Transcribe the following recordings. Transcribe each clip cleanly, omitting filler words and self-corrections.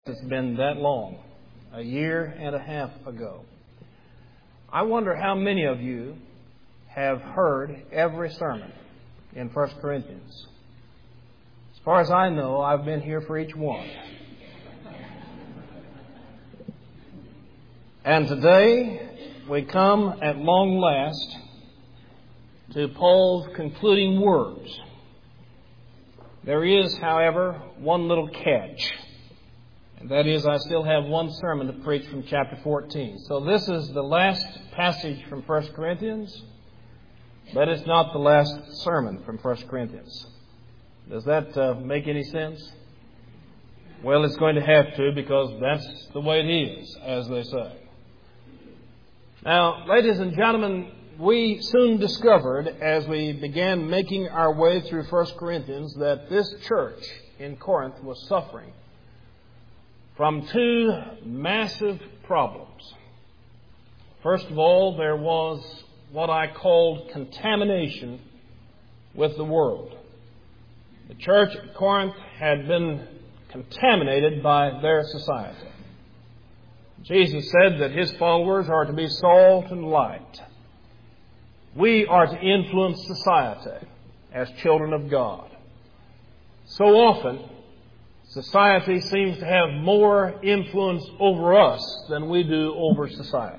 It's been that long, a year and a half ago. I wonder how many of you have heard every sermon in 1 Corinthians. As far as I know, I've been here for each one. And today, we come at long last to Paul's concluding words. There is, however, one little catch. And that is, I still have one sermon to preach from chapter 14. So this is the last passage from 1 Corinthians, but it's not the last sermon from 1 Corinthians. Does that make any sense? Well, it's going to have to, because that's the way it is, as they say. Now, ladies and gentlemen, we soon discovered, as we began making our way through 1 Corinthians, that this church in Corinth was suffering from two massive problems. First of all, there was what I called contamination with the world. The church at Corinth had been contaminated by their society. Jesus said that His followers are to be salt and light. We are to influence society as children of God. So often, society seems to have more influence over us than we do over society.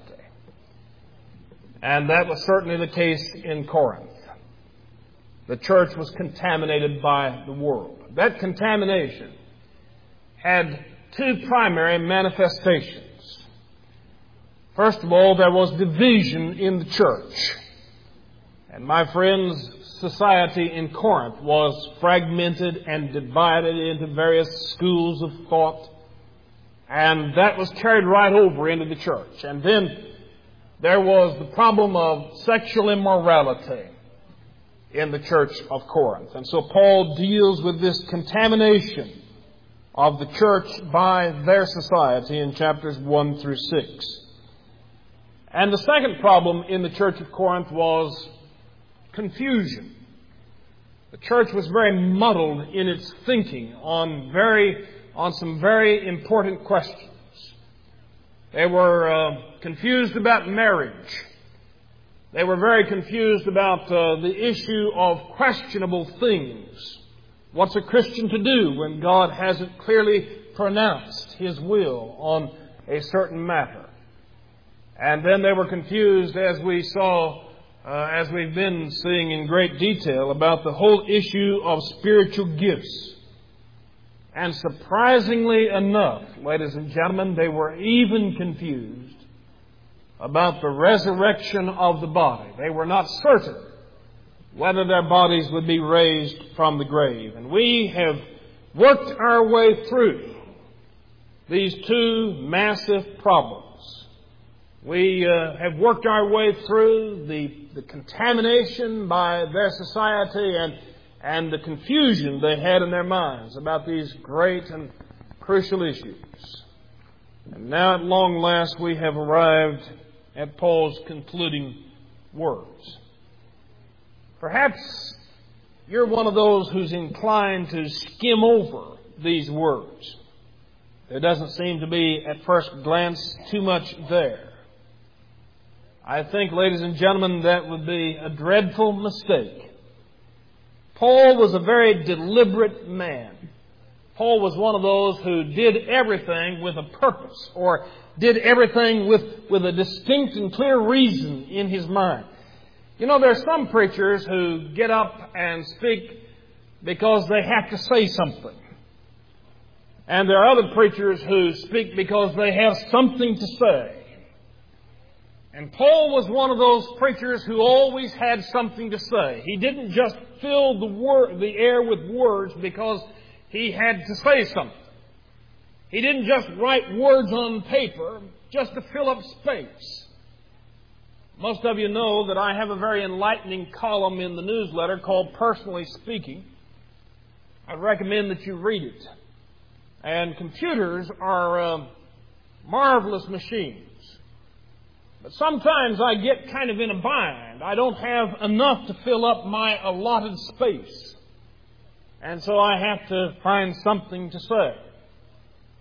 And that was certainly the case in Corinth. The church was contaminated by the world. That contamination had two primary manifestations. First of all, there was division in the church. And my friends, society in Corinth was fragmented and divided into various schools of thought. And that was carried right over into the church. And then there was the problem of sexual immorality in the church of Corinth. And so Paul deals with this contamination of the church by their society in chapters 1 through 6. And the second problem in the church of Corinth was confusion. The church was very muddled in its thinking on some very important questions. They were confused about marriage. They were very confused about the issue of questionable things. What's a Christian to do when God hasn't clearly pronounced His will on a certain matter? And then they were confused, as we saw, as we've been seeing in great detail, about the whole issue of spiritual gifts. And surprisingly enough, ladies and gentlemen, they were even confused about the resurrection of the body. They were not certain whether their bodies would be raised from the grave. And we have worked our way through these two massive problems. We have worked our way through the contamination by their society and the confusion they had in their minds about these great and crucial issues. And now at long last we have arrived at Paul's concluding words. Perhaps you're one of those who's inclined to skim over these words. There doesn't seem to be, at first glance, too much there. I think, ladies and gentlemen, that would be a dreadful mistake. Paul was a very deliberate man. Paul was one of those who did everything with a purpose, or did everything with a distinct and clear reason in his mind. You know, there are some preachers who get up and speak because they have to say something. And there are other preachers who speak because they have something to say. And Paul was one of those preachers who always had something to say. He didn't just fill the air with words because he had to say something. He didn't just write words on paper just to fill up space. Most of you know that I have a very enlightening column in the newsletter called Personally Speaking. I recommend that you read it. And computers are marvelous machines. But sometimes I get kind of in a bind. I don't have enough to fill up my allotted space. And so I have to find something to say.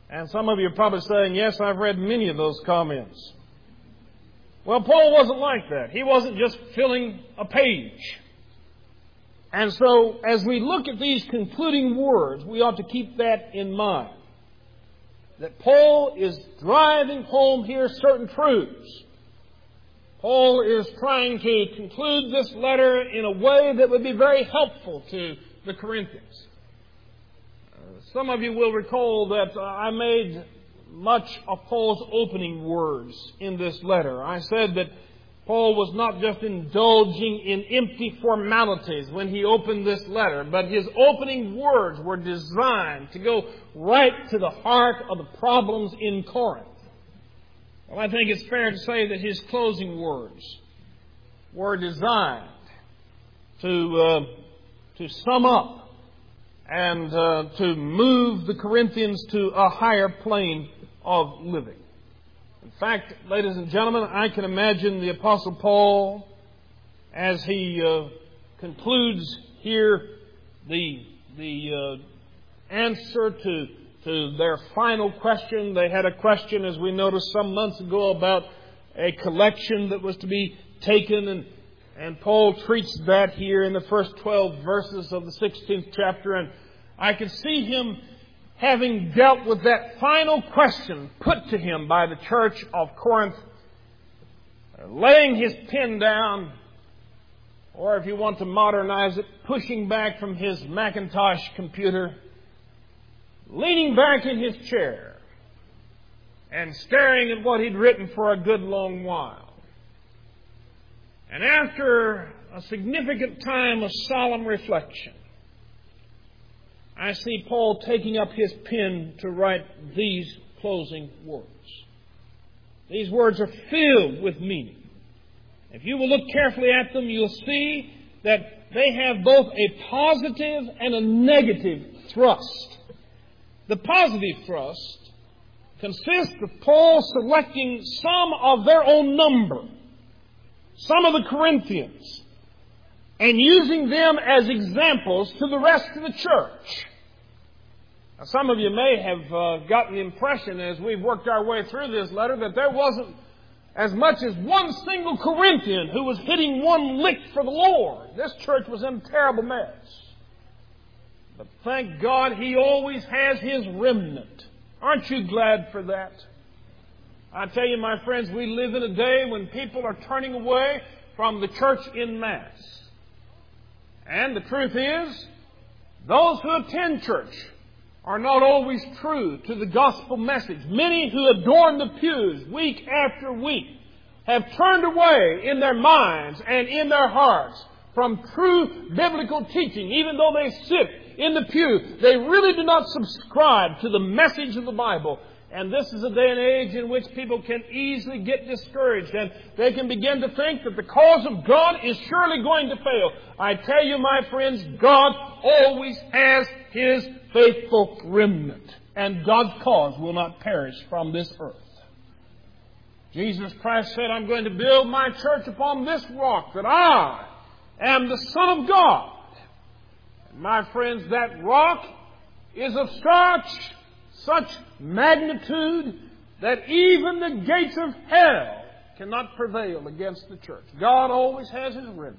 And some of you are probably saying, yes, I've read many of those comments. Well, Paul wasn't like that. He wasn't just filling a page. And so, as we look at these concluding words, we ought to keep that in mind. That Paul is driving home here certain truths. Paul is trying to conclude this letter in a way that would be very helpful to the Corinthians. Some of you will recall that I made much of Paul's opening words in this letter. I said that Paul was not just indulging in empty formalities when he opened this letter, but his opening words were designed to go right to the heart of the problems in Corinth. Well, I think it's fair to say that his closing words were designed to sum up and to move the Corinthians to a higher plane of living. In fact, ladies and gentlemen, I can imagine the Apostle Paul as he concludes here the answer to their final question. They had a question, as we noticed some months ago, about a collection that was to be taken, and Paul treats that here in the first 12 verses of the 16th chapter. And I can see him having dealt with that final question put to him by the church of Corinth, laying his pen down, or if you want to modernize it, pushing back from his Macintosh computer, leaning back in his chair, and staring at what he'd written for a good long while. And after a significant time of solemn reflection, I see Paul taking up his pen to write these closing words. These words are filled with meaning. If you will look carefully at them, you'll see that they have both a positive and a negative thrust. The positive thrust consists of Paul selecting some of their own number, some of the Corinthians, and using them as examples to the rest of the church. Now, some of you may have gotten the impression as we've worked our way through this letter that there wasn't as much as one single Corinthian who was hitting one lick for the Lord. This church was in a terrible mess. But thank God He always has His remnant. Aren't you glad for that? I tell you, my friends, we live in a day when people are turning away from the church en masse. And the truth is, those who attend church are not always true to the gospel message. Many who adorn the pews week after week have turned away in their minds and in their hearts from true biblical teaching. Even though they sit in the pew, they really do not subscribe to the message of the Bible. And this is a day and age in which people can easily get discouraged, and they can begin to think that the cause of God is surely going to fail. I tell you, my friends, God always has His faithful remnant, and God's cause will not perish from this earth. Jesus Christ said, I'm going to build my church upon this rock, that I am the Son of God. And my friends, that rock is of such magnitude that even the gates of hell cannot prevail against the church. God always has His remnant.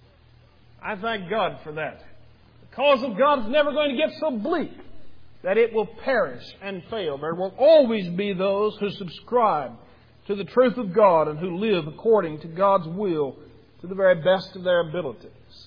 I thank God for that. The cause of God is never going to get so bleak that it will perish and fail. There will always be those who subscribe to the truth of God and who live according to God's will to the very best of their abilities.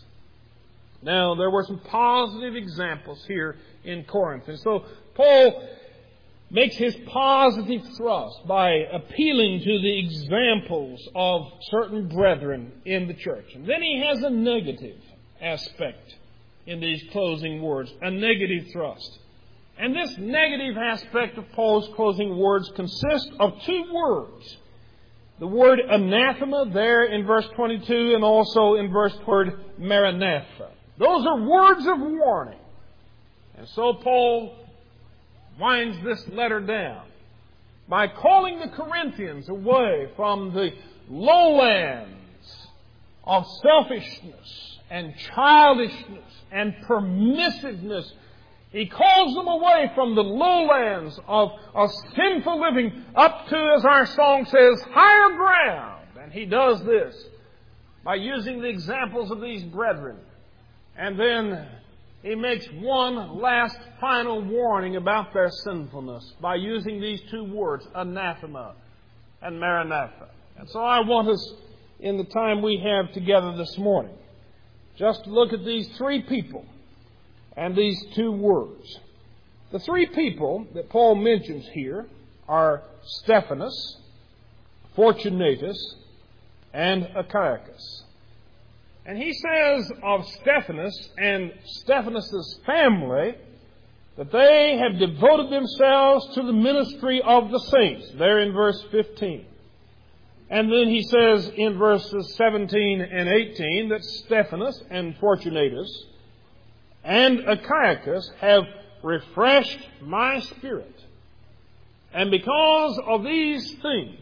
Now, there were some positive examples here in Corinth. And so Paul makes his positive thrust by appealing to the examples of certain brethren in the church. And then he has a negative aspect in these closing words, a negative thrust. And this negative aspect of Paul's closing words consists of two words. The word anathema there in verse 22 and also in verse 20, maranatha. Those are words of warning. And so Paul winds this letter down by calling the Corinthians away from the lowlands of selfishness and childishness and permissiveness He calls them away from the lowlands of sinful living up to, as our song says, higher ground. And He does this by using the examples of these brethren. And then He makes one last final warning about their sinfulness by using these two words, anathema and maranatha. And so I want us, in the time we have together this morning, just to look at these three people and these two words. The three people that Paul mentions here are Stephanas, Fortunatus, and Achaicus. And he says of Stephanas and Stephanas' family that they have devoted themselves to the ministry of the saints, there in verse 15. And then he says in verses 17 and 18 that Stephanas and Fortunatus and Achaicus have refreshed my spirit. And because of these things,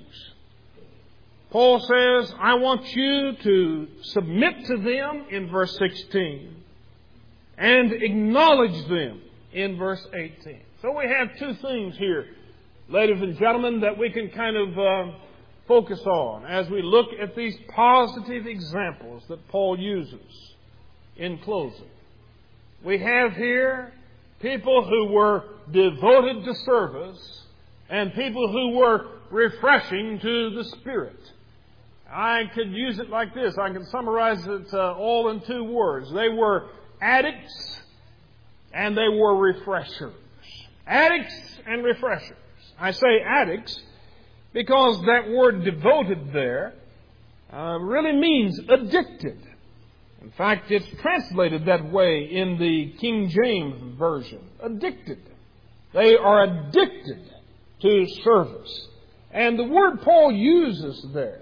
Paul says, I want you to submit to them in verse 16 and acknowledge them in verse 18. So we have two things here, ladies and gentlemen, that we can kind of focus on as we look at these positive examples that Paul uses in closing. We have here people who were devoted to service and people who were refreshing to the Spirit. I could use it like this. I can summarize it all in two words. They were addicts and they were refreshers. Addicts and refreshers. I say addicts because that word devoted there really means addicted. In fact, it's translated that way in the King James Version. Addicted. They are addicted to service. And the word Paul uses there,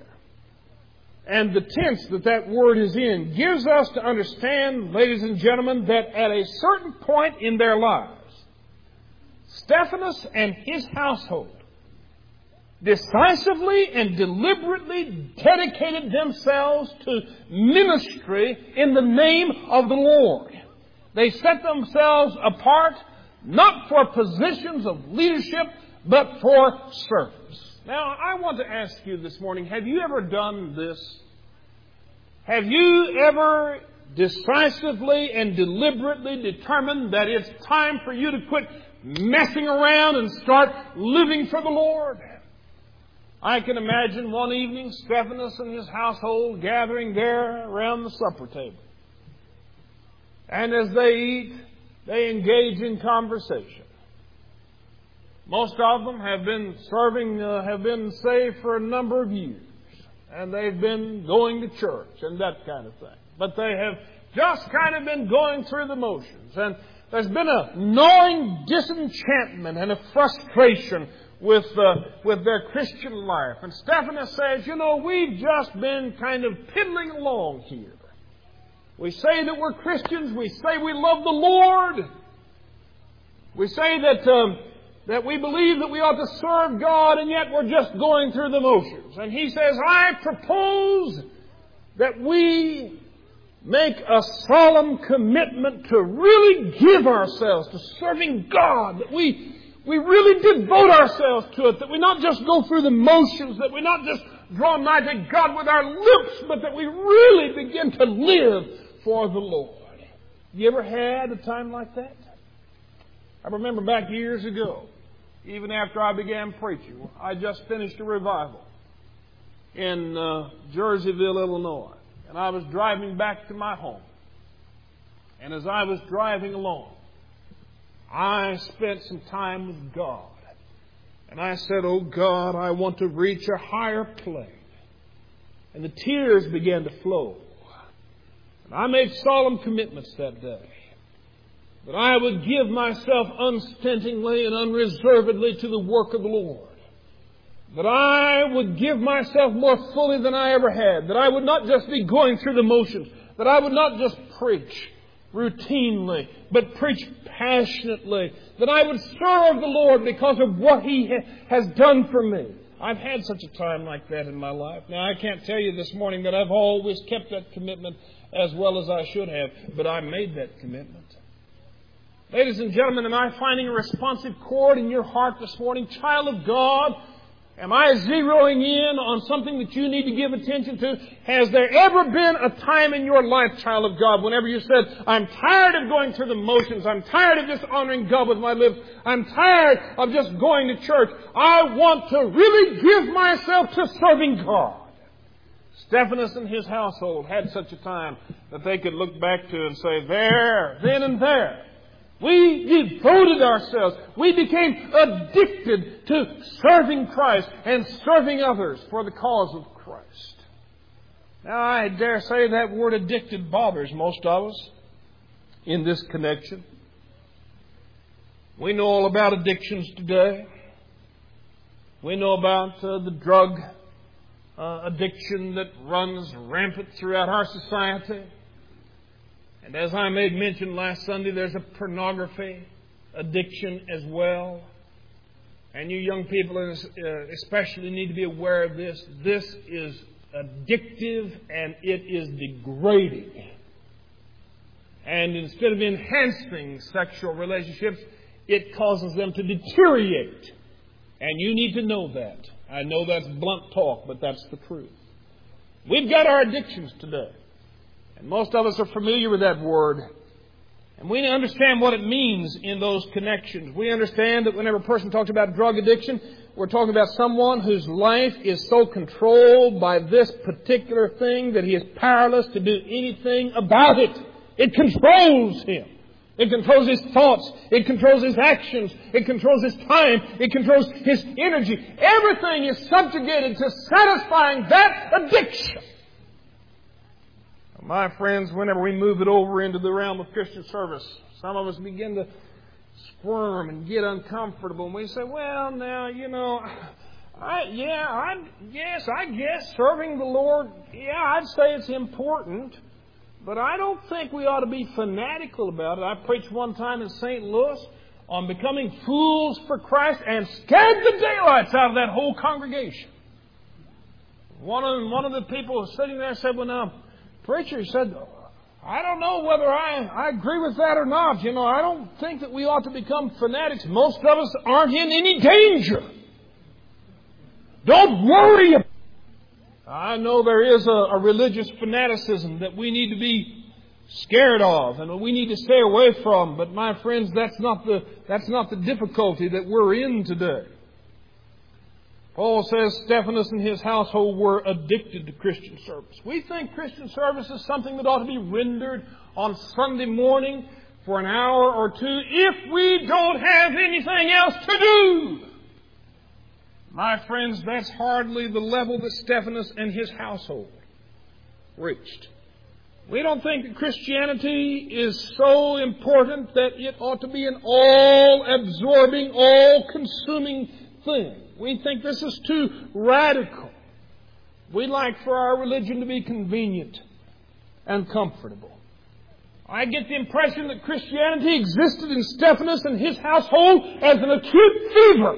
and the tense that that word is in, gives us to understand, ladies and gentlemen, that at a certain point in their lives, Stephanas and his household decisively and deliberately dedicated themselves to ministry in the name of the Lord. They set themselves apart not for positions of leadership, but for service. Now, I want to ask you this morning, have you ever done this? Have you ever decisively and deliberately determined that it's time for you to quit messing around and start living for the Lord? I can imagine one evening Stephanas and his household gathering there around the supper table. And as they eat, they engage in conversation. Most of them have been have been saved for a number of years. And they've been going to church and that kind of thing. But they have just kind of been going through the motions. And there's been a gnawing disenchantment and a frustration with their Christian life. And Stephanas says, we've just been kind of piddling along here. We say that we're Christians. We say we love the Lord. We say that we believe that we ought to serve God, and yet we're just going through the motions. And he says, I propose that we make a solemn commitment to really give ourselves to serving God, that we really devote ourselves to it, that we not just go through the motions, that we not just draw nigh to God with our lips, but that we really begin to live for the Lord. You ever had a time like that? I remember back years ago, even after I began preaching, I just finished a revival in Jerseyville, Illinois. And I was driving back to my home. And as I was driving along, I spent some time with God. And I said, oh God, I want to reach a higher plane. And the tears began to flow. And I made solemn commitments that day that I would give myself unstintingly and unreservedly to the work of the Lord. That I would give myself more fully than I ever had. That I would not just be going through the motions. That I would not just preach routinely, but preach passionately. That I would serve the Lord because of what He has done for me. I've had such a time like that in my life. Now, I can't tell you this morning that I've always kept that commitment as well as I should have, but I made that commitment. Ladies and gentlemen, am I finding a responsive chord in your heart this morning? Child of God, am I zeroing in on something that you need to give attention to? Has there ever been a time in your life, child of God, whenever you said, I'm tired of going through the motions. I'm tired of just honoring God with my lips. I'm tired of just going to church. I want to really give myself to serving God. Stephanus and his household had such a time that they could look back to and say, there, then and there, we devoted ourselves. We became addicted to serving Christ and serving others for the cause of Christ. Now, I dare say that word addicted bothers most of us in this connection. We know all about addictions today. We know about the drug addiction that runs rampant throughout our society. And as I made mention last Sunday, there's a pornography addiction as well. And you young people especially need to be aware of this. This is addictive and it is degrading. And instead of enhancing sexual relationships, it causes them to deteriorate. And you need to know that. I know that's blunt talk, but that's the truth. We've got our addictions today. And most of us are familiar with that word. And we understand what it means in those connections. We understand that whenever a person talks about drug addiction, we're talking about someone whose life is so controlled by this particular thing that he is powerless to do anything about it. It controls him. It controls his thoughts. It controls his actions. It controls his time. It controls his energy. Everything is subjugated to satisfying that addiction. My friends, whenever we move it over into the realm of Christian service, some of us begin to squirm and get uncomfortable. And we say, well, now, I guess serving the Lord, I'd say it's important. But I don't think we ought to be fanatical about it. I preached one time in St. Louis on becoming fools for Christ and scared the daylights out of that whole congregation. One of the people sitting there said, well, now, preacher, he said, I don't know whether I agree with that or not. I don't think that we ought to become fanatics. Most of us aren't in any danger. Don't worry about it. I know there is a religious fanaticism that we need to be scared of and we need to stay away from. But my friends, that's not the difficulty that we're in today. Paul says Stephanus and his household were addicted to Christian service. We think Christian service is something that ought to be rendered on Sunday morning for an hour or two if we don't have anything else to do. My friends, that's hardly the level that Stephanus and his household reached. We don't think that Christianity is so important that it ought to be an all-absorbing, all-consuming thing. We think this is too radical. We like for our religion to be convenient and comfortable. I get the impression that Christianity existed in Stephanus and his household as an acute fever.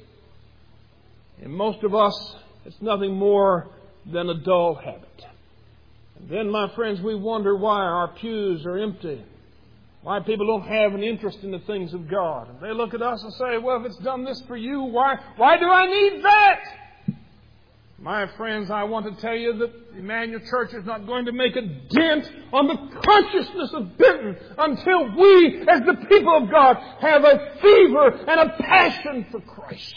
In most of us, it's nothing more than a dull habit. And then, my friends, we wonder why our pews are empty. Why people don't have an interest in the things of God. And they look at us and say, well, if it's done this for you, why do I need that? My friends, I want to tell you that Emmanuel Church is not going to make a dent on the consciousness of Benton until we, as the people of God, have a fever and a passion for Christ.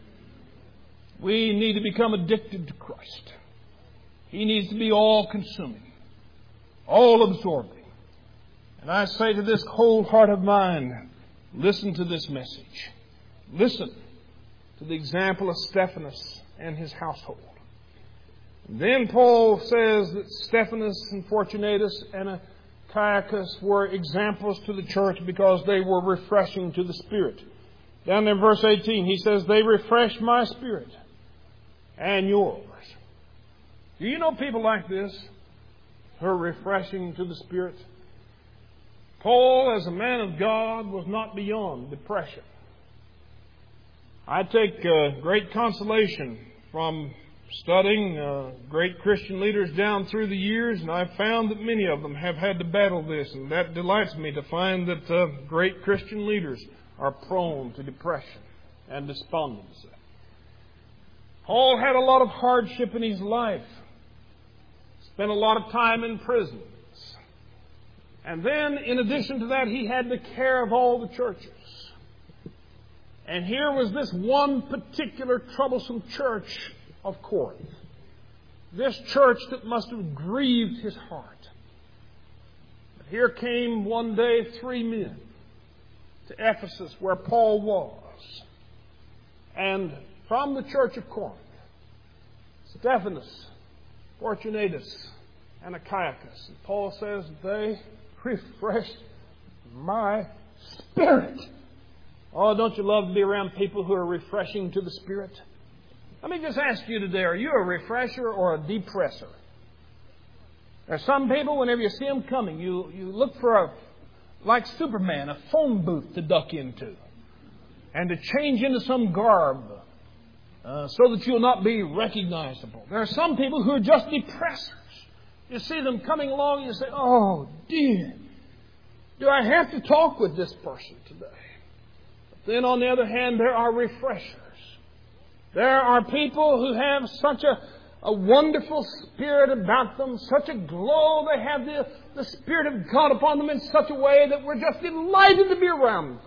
We need to become addicted to Christ. He needs to be all-consuming, all-absorbing. And I say to this whole heart of mine, listen to this message. Listen to the example of Stephanus and his household. And then Paul says that Stephanus and Fortunatus and Achaicus were examples to the church because they were refreshing to the Spirit. Down in verse 18, he says, they refresh my spirit and yours. Do you know people like this who are refreshing to the Spirit? Paul, as a man of God, was not beyond depression. I take great consolation from studying great Christian leaders down through the years, and I've found that many of them have had to battle this, and that delights me to find that great Christian leaders are prone to depression and despondency. Paul had a lot of hardship in his life. Spent a lot of time in prisons. And then, in addition to that, he had the care of all the churches. And here was this one particular troublesome church of Corinth. This church that must have grieved his heart. But here came one day 3 men to Ephesus where Paul was. And from the church of Corinth, Stephanas, Fortunatus, and Achaicus. And Paul says they refreshed my spirit. Oh, don't you love to be around people who are refreshing to the spirit? Let me just ask you today, are you a refresher or a depressor? There are some people, whenever you see them coming, you look for like Superman, a phone booth to duck into and to change into some garb so that you'll not be recognizable. There are some people who are just depressors. You see them coming along and you say, oh dear, do I have to talk with this person today? But then on the other hand, there are refreshers. There are people who have such a wonderful spirit about them, such a glow. They have the Spirit of God upon them in such a way that we're just delighted to be around them.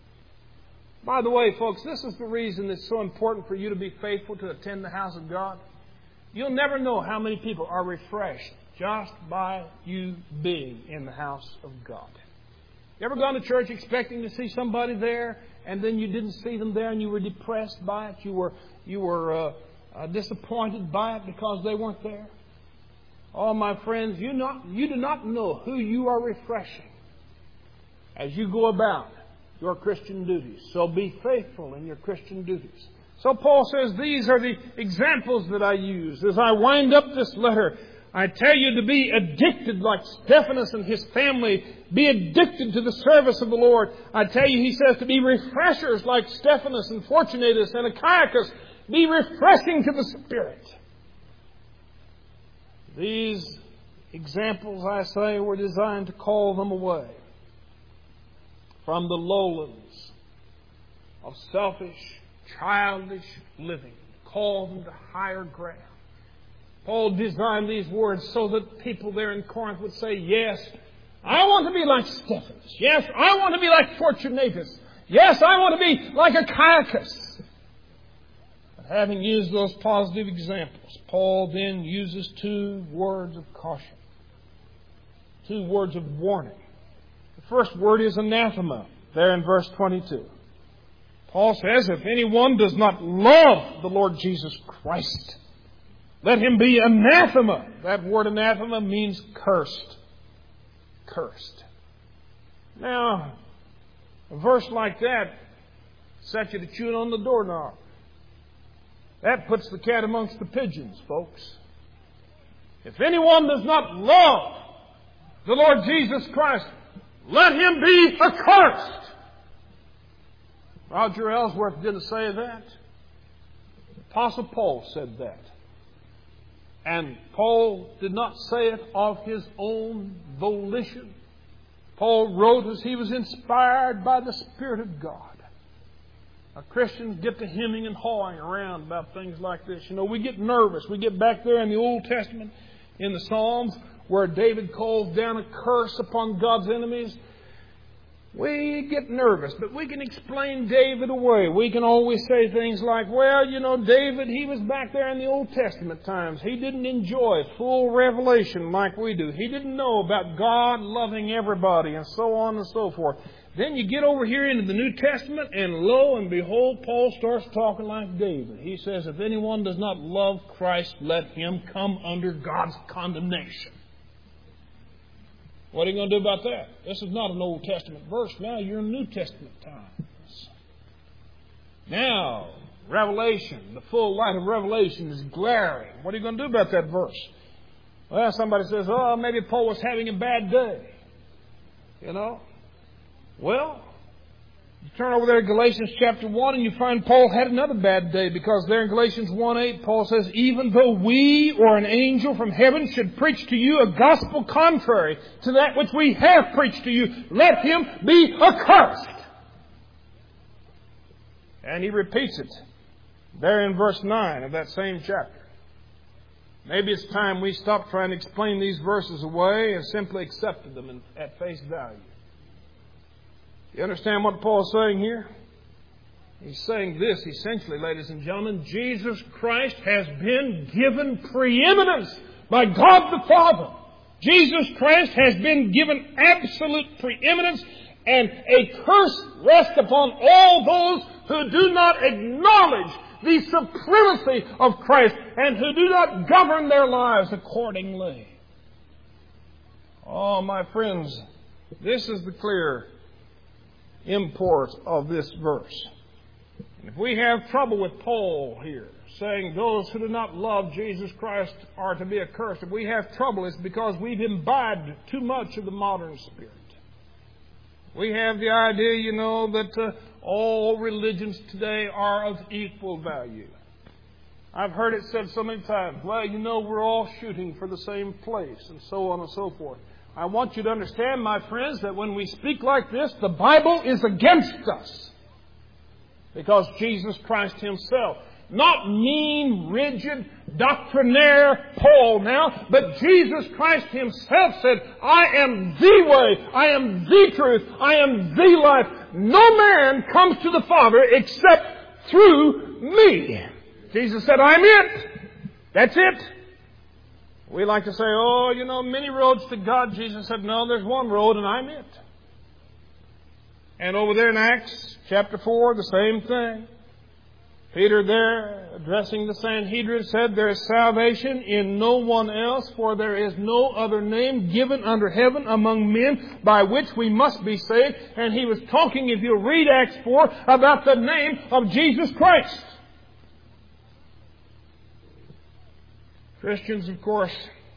By the way, folks, this is the reason it's so important for you to be faithful to attend the house of God. You'll never know how many people are refreshed just by you being in the house of God. You ever gone to church expecting to see somebody there, and then you didn't see them there, and you were depressed by it? You were disappointed by it because they weren't there? Oh, my friends, you do not know who you are refreshing as you go about your Christian duties. So be faithful in your Christian duties. So Paul says these are the examples that I use. As I wind up this letter, I tell you to be addicted like Stephanas and his family. Be addicted to the service of the Lord. I tell you, he says, to be refreshers like Stephanas and Fortunatus and Achaicus. Be refreshing to the Spirit. These examples, I say, were designed to call them away from the lowlands of selfish, childish living. Call them to higher ground. Paul designed these words so that people there in Corinth would say, yes, I want to be like Stephanas. Yes, I want to be like Fortunatus. Yes, I want to be like Achaicus. But having used those positive examples, Paul then uses 2 words of caution. 2 words of warning. The first word is anathema, there in verse 22. Paul says, if anyone does not love the Lord Jesus Christ, let him be anathema. That word anathema means cursed. Cursed. Now, a verse like that sets you to chewing on the doorknob. That puts the cat amongst the pigeons, folks. If anyone does not love the Lord Jesus Christ, let him be accursed. Roger Ellsworth didn't say that. The Apostle Paul said that. And Paul did not say it of his own volition. Paul wrote as he was inspired by the Spirit of God. Now, Christians get to hemming and hawing around about things like this. You know, we get nervous. We get back there in the Old Testament, in the Psalms, where David calls down a curse upon God's enemies. We get nervous, but we can explain David away. We can always say things like, well, you know, David, he was back there in the Old Testament times. He didn't enjoy full revelation like we do. He didn't know about God loving everybody and so on and so forth. Then you get over here into the New Testament, and lo and behold, Paul starts talking like David. He says, if anyone does not love Christ, let him come under God's condemnation. What are you going to do about that? This is not an Old Testament verse. Now you're in New Testament times. Now, Revelation, the full light of Revelation is glaring. What are you going to do about that verse? Well, somebody says, oh, maybe Paul was having a bad day. You know? Well, Turn over there to Galatians chapter 1 and you find Paul had another bad day, because there in Galatians 1:8 Paul says, even though we or an angel from heaven should preach to you a gospel contrary to that which we have preached to you, let him be accursed. And he repeats it there in verse 9 of that same chapter. Maybe it's time we stop trying to explain these verses away and simply accepted them at face value. You understand what Paul is saying here? He's saying this essentially, ladies and gentlemen: Jesus Christ has been given preeminence by God the Father. Jesus Christ has been given absolute preeminence, and a curse rests upon all those who do not acknowledge the supremacy of Christ and who do not govern their lives accordingly. Oh, my friends, this is the clear import of this verse. If we have trouble with Paul here, saying those who do not love Jesus Christ are to be accursed, if we have trouble, it's because we've imbibed too much of the modern spirit. We have the idea, that all religions today are of equal value. I've heard it said so many times, we're all shooting for the same place, and so on and so forth. I want you to understand, my friends, that when we speak like this, the Bible is against us. Because Jesus Christ Himself, not mean, rigid, doctrinaire Paul now, but Jesus Christ Himself said, I am the way, I am the truth, I am the life. No man comes to the Father except through me. Jesus said, I'm it. That's it. We like to say, many roads to God. Jesus said, no, there's one road and I'm it. And over there in Acts chapter 4, the same thing. Peter there, addressing the Sanhedrin, said, there is salvation in no one else, for there is no other name given under heaven among men by which we must be saved. And he was talking, if you read Acts 4, about the name of Jesus Christ. Christians, of course,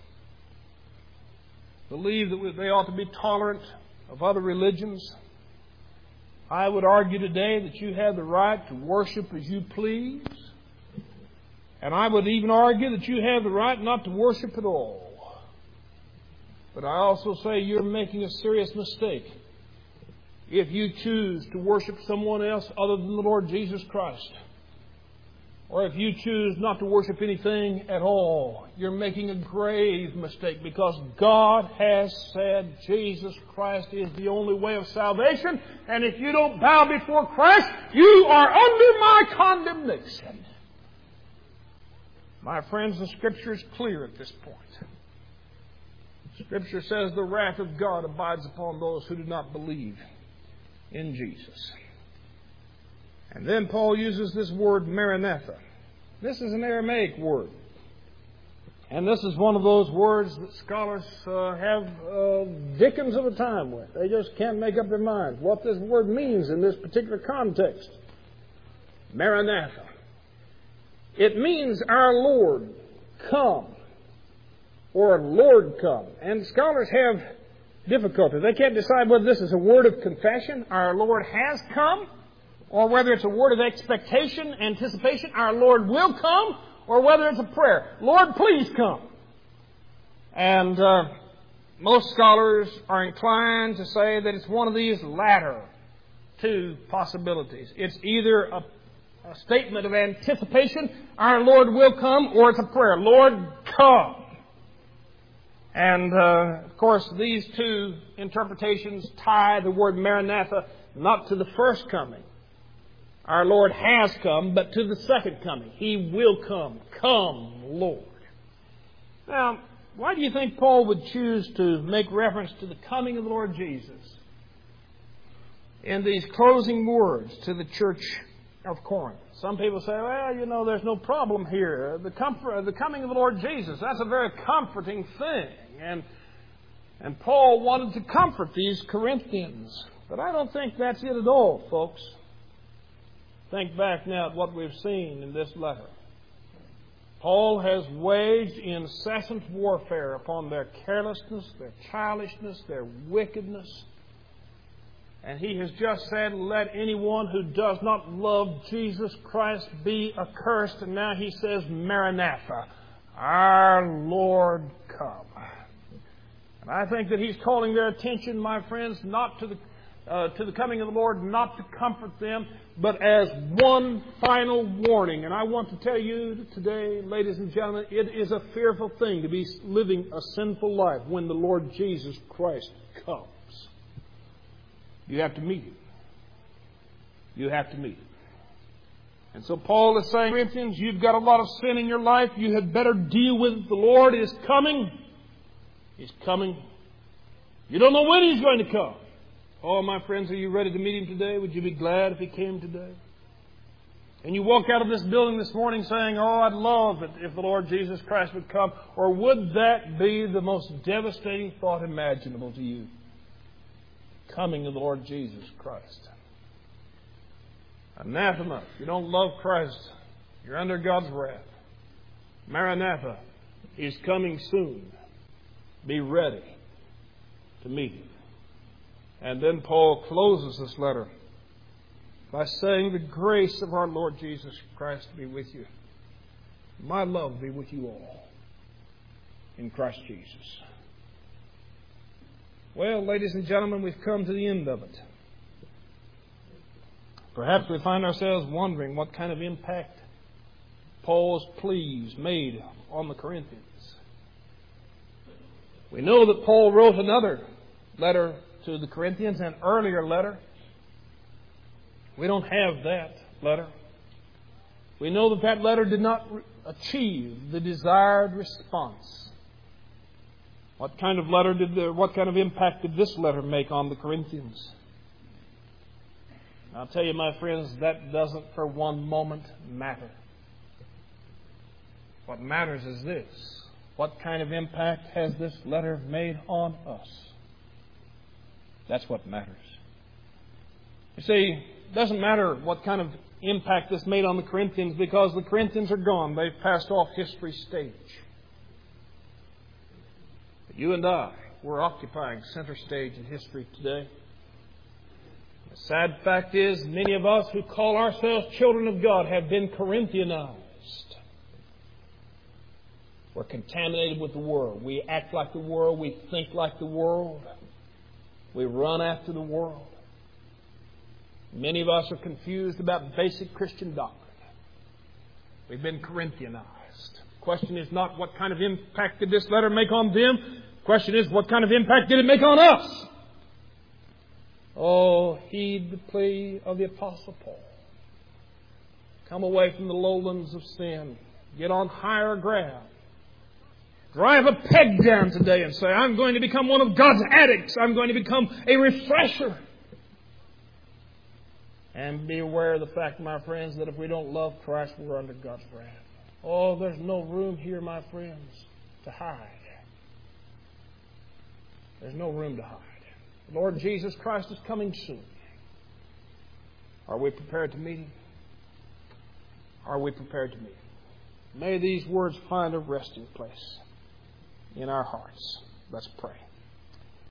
believe that they ought to be tolerant of other religions. I would argue today that you have the right to worship as you please. And I would even argue that you have the right not to worship at all. But I also say you're making a serious mistake if you choose to worship someone else other than the Lord Jesus Christ. Or if you choose not to worship anything at all, you're making a grave mistake, because God has said Jesus Christ is the only way of salvation. And if you don't bow before Christ, you are under my condemnation. My friends, the Scripture is clear at this point. Scripture says the wrath of God abides upon those who do not believe in Jesus. And then Paul uses this word Maranatha. This is an Aramaic word. And this is one of those words that scholars have dickens of a time with. They just can't make up their minds what this word means in this particular context. Maranatha. It means our Lord, come. Or Lord, come. And scholars have difficulty. They can't decide whether this is a word of confession, our Lord has come, or whether it's a word of expectation, anticipation, our Lord will come, or whether it's a prayer, Lord, please come. And most scholars are inclined to say that it's one of these latter two possibilities. It's either a statement of anticipation, our Lord will come, or it's a prayer, Lord, come. And, of course, these two interpretations tie the word Maranatha not to the first coming. Our Lord has come, but to the second coming. He will come. Come, Lord. Now, why do you think Paul would choose to make reference to the coming of the Lord Jesus in these closing words to the church of Corinth? Some people say, there's no problem here. The coming of the Lord Jesus, that's a very comforting thing. And Paul wanted to comfort these Corinthians. But I don't think that's it at all, folks. Think back now at what we've seen in this letter. Paul has waged incessant warfare upon their carelessness, their childishness, their wickedness. And He has just said, let anyone who does not love Jesus Christ be accursed. And now He says, Maranatha, our Lord come. And I think that He's calling their attention, my friends, not to the coming of the Lord, not to comfort them, but as one final warning. And I want to tell you today, ladies and gentlemen, it is a fearful thing to be living a sinful life when the Lord Jesus Christ comes. You have to meet Him. You have to meet Him. And so Paul is saying, Corinthians, you've got a lot of sin in your life. You had better deal with it. The Lord is coming. He's coming. You don't know when He's going to come. Oh, my friends, are you ready to meet Him today? Would you be glad if He came today? And you walk out of this building this morning saying, oh, I'd love it if the Lord Jesus Christ would come. Or would that be the most devastating thought imaginable to you? Coming of the Lord Jesus Christ. Anathema. If you don't love Christ, you're under God's wrath. Maranatha. He's coming soon. Be ready to meet Him. And then Paul closes this letter by saying, the grace of our Lord Jesus Christ be with you. My love be with you all in Christ Jesus. Well, ladies and gentlemen, we've come to the end of it. Perhaps we find ourselves wondering what kind of impact Paul's pleas made on the Corinthians. We know that Paul wrote another letter to the Corinthians, an earlier letter. We don't have that letter. We know that that letter did not achieve the desired response. What kind of impact did this letter make on the Corinthians? I'll tell you, my friends, that doesn't for one moment matter. What matters is this. What kind of impact has this letter made on us? That's what matters. You see, it doesn't matter what kind of impact this made on the Corinthians, because the Corinthians are gone. They've passed off history's stage. But you and I, we're occupying center stage in history today. The sad fact is, many of us who call ourselves children of God have been Corinthianized. We're contaminated with the world. We act like the world. We think like the world. We run after the world. Many of us are confused about basic Christian doctrine. We've been Corinthianized. The question is not what kind of impact did this letter make on them. The question is what kind of impact did it make on us? Oh, heed the plea of the Apostle Paul. Come away from the lowlands of sin. Get on higher ground. Drive a peg down today and say, I'm going to become one of God's addicts. I'm going to become a refresher. And be aware of the fact, my friends, that if we don't love Christ, we're under God's wrath. Oh, there's no room here, my friends, to hide. There's no room to hide. The Lord Jesus Christ is coming soon. Are we prepared to meet Him? Are we prepared to meet Him? May these words find a resting place in our hearts. Let's pray.